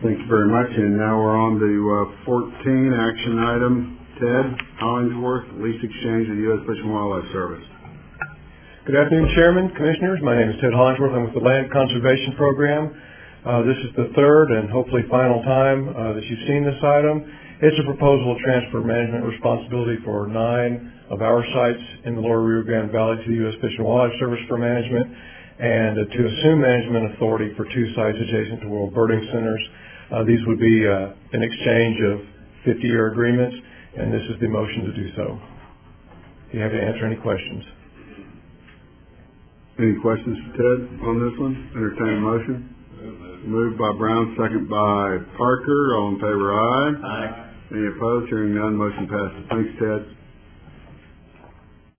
Thank you very much. And now we're on to 14, action item. Ted Hollingsworth, lease exchange of the U.S. Fish and Wildlife Service. Good afternoon, Chairman, Commissioners. My name is Ted Hollingsworth. I'm with the Land Conservation Program. This is the third and hopefully final time that you've seen this item. It's a proposal to transfer management responsibility for 9 of our sites in the Lower Rio Grande Valley to the U.S. Fish and Wildlife Service for management, and to assume management authority for 2 sites adjacent to World Birding Centers. These would be an exchange of 50-year agreements, and this is the motion to do so. Be happy to answer any questions. Any questions for Ted on this one? Entertain a motion. Moved by Brown, second by Parker. All in favor, aye. Aye. Any opposed? Hearing none, motion passes. Thanks, Ted.